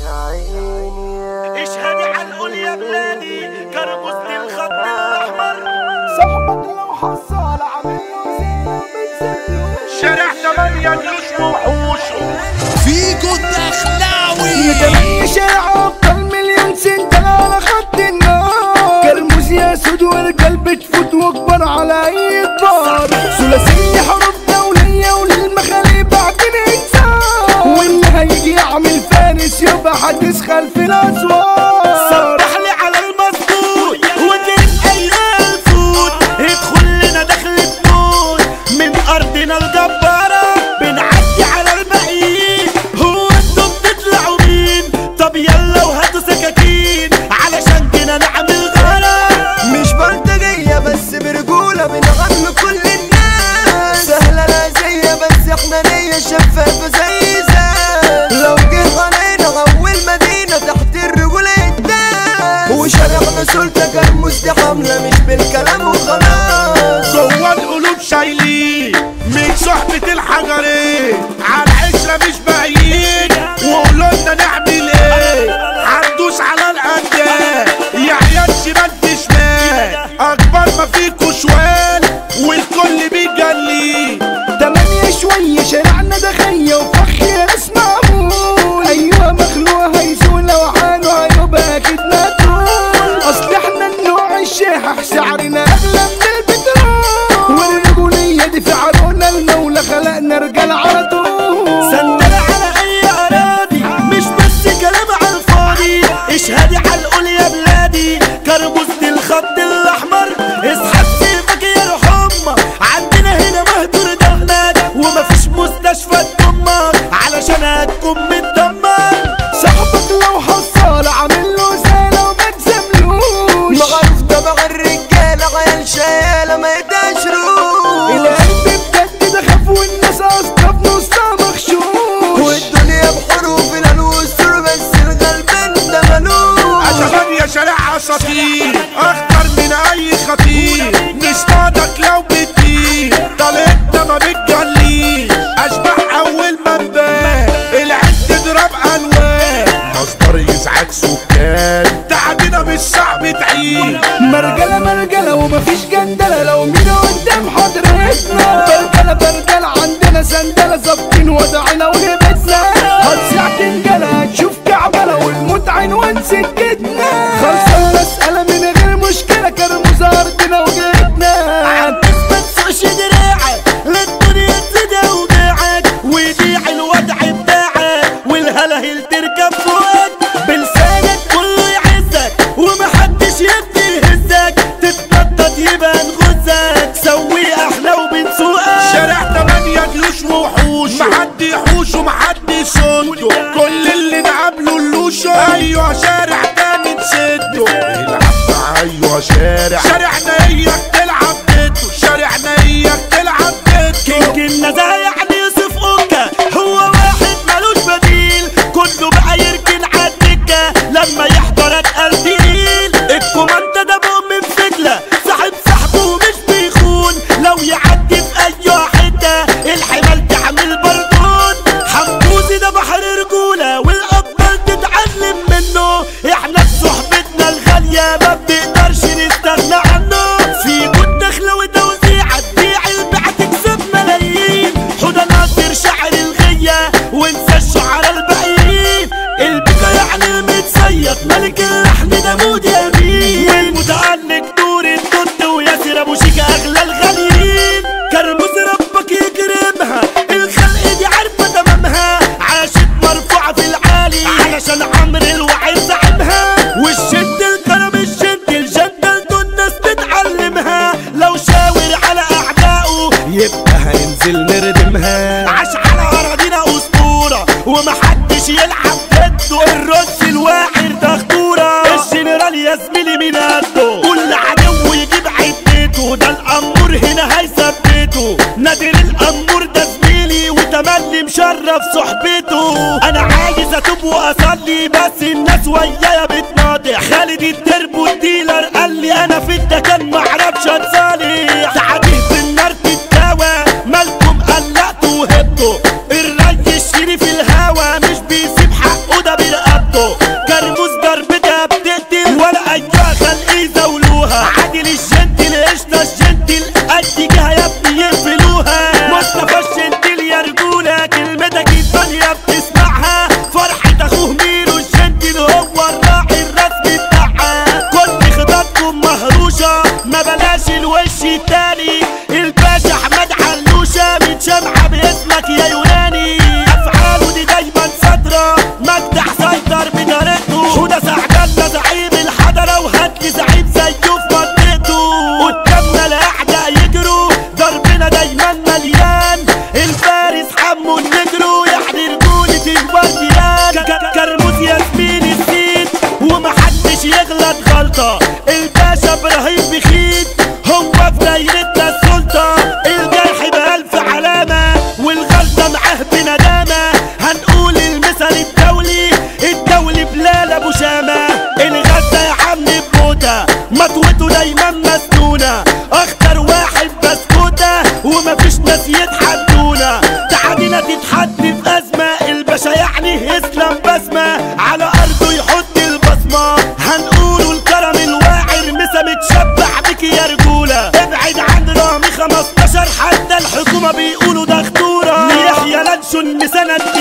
اشهدي على القول يا بلادي كرموز الخط الاحمر. صاحبك لو حصل عمله زي شارع 8 جيوش وحوش فيكو الدخلاوي 8 شارع ابطال مليون سنتين على خط النار. كرموز يا سود والقلب تفوت واكبر على اي كبار. ثلاثية حروف دولية وللمخالي بعدين انسان. واللي هيجي يعمل فارس يبقى حدث خلف الاسوار. صبح لي على المظبوط وجيت ايام فوت ادخل لنا دخلة موت من ارضنا الجبارة. بنعدي على الباقيين هو انتم بتطلعوا مين؟ طب يلا وهاتوا سكاكين علشان كده نعمل غرام. مش بلطجية بس برجولة بنغم كل الناس. سهلة لازية بس احنا نية شفافة زي زاز. لو جيت علينا اول مدينة تحت الرجولة الداس. وشارعنا سلطة كرموز دي حملة مش بالكلام وخلاص. جوا القلوب شايلين من صحبة الحجرين على العشرة مش باقيين. وقولولنا نعمل ايه؟ هندوس على الأندال يا عيال شمال في شمال. أكبر ما فيكوا شوال والكل بيجلي. 8 شوية شارعنا دخية وفخ يا ناس معمول. أيوة مخلوق هيزول وعانو هيبقى أكيد مقتول. أصل احنا النوع الشاحح سعرنا أغلى من البترول. والرجولية دي في عرونا المولى خلقنا رجال على طول. سندل على أي أراضي مش بس كلام على الفاضي. اشهدي على القول يا بلادي كرموز الخط الأحمر. اسحب سيفك يا رحمة عندنا هنا مهدور دمك ومفيش مستشفى تدمر علشان هتكون متدمر. صاحبك لو حصل عامل له زالة وما تزملوش. مغروف تبع الرجالة عيال شيالة ما يتقشروش. القلب بجد ده خاف والناس أصلا في نصها مخشوش. والدنيا بحروف الالوسر بس الغلبان ده ملوش. أتمنى يا شارع أساطير أخطر من أي خطير. نصطادك لو بتطير طلعتنا ما بتجليش. أشبح أول ما نبان العد تضرب ألوان. مصدر يزعج سكان تعبنا مش صعب تعيد. مرجلة مرجلة ومفيش جندلة لو مين قدام حضرتنا. برجلة عندنا سندلة ظابطين وضعنا وهبتنا. هتصيع تنجلة هتشوف كعبلة والموت عنوان سكتنا. خلصنا مسألة من غير مشكلة كرموز أرضنا وجهتنا. عبس ما تسوقش دراعك للدنيا تزيد أوجاعك ويبيع الوضع بتاعك والهلاهل تركب فوقك. بلسانك كله يعزك ومحدش يبدي يهزك. تتنطط يبقى نغزك سوي احنا وبنسوقك. شارع 8 جيوش ووحوش محد يحوش ومحد يصده. كل اللي نقابله اللوشو. ايوه شارع تاني نسده. ايوه شارعنا اياك تلعب بيته. شارعنا اياك تلعب بيته. كينج النزاهة يعني يوسف اوكا هو واحد ملوش بديل. كله بقى يركن عالدكة لما يحضرك قلب تقيل. الكوماندا ده مؤمن فجلة صاحب صاحبه ومش بيخون. لو يعدي في اي حتة الحمال تعمل بردون. حموزي ده بحر رجولة والابطال تتعلم منه. احنا بصحبتنا الغالية ما بنقدرش نستغنى عنه. في جود دخلة وتوزيع تبيع البيع تكسب ملايين. حوده ناصر شاعر الغية وانسى الشعراء الباقيين. البكا يعني المتصيد ملك اللحن ده مود يمين. والمتألق نور الدود وياسر ابو شيكا اغلى الغاليين. كرموز ربك يكرمها الخلق دي عارفة تمامها. عاشت مرفوعة في العالي علشان عمرو الوعي زعمها. والشد الكرم الشد الجدل دول الناس تتعلمها. لو شاور على اعدائه يبقى هننزل نردمها. عاش على اراضينا اسطورة ومحدش يلعب ضده. الرز الواعر ده خطورة الجنرال يا زميلي من قده. كل عدو يجيب عدته ده الامور هنا هيثبته. نادر الامور ده زميلي وتملي مشرف صحبته. انا عايز اتوب واصلي بس الناس ويايا بتناضح. خالد التربو الديلر قال لي انا في الدكان معرفش اتصالح. تعابيه بالنار تتداوى مالكم قلقتوا وهبتوا. الري الشريف الهوا مش بيسيب حقه ده برقبته. وقتني في ازمه الباشا يعني اسلام بسمه على ارضه يحط البصمه هنقوله الكرم الواعر مسا متشبع بك يا رجوله ابعد عن رامي 15 حتى الحكومه بيقولوا ده خطوره يحيى لانشون مسند